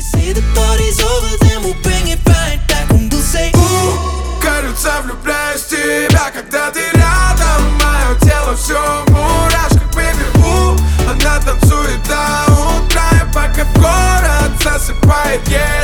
They say the party's over, then we'll bring it right back. And we'll say, кажется, влюбляюсь в тебя, когда ты рядом. Мое тело все в мурашках, бэби. Она танцует до утра, и пока в город засыпает, yeah.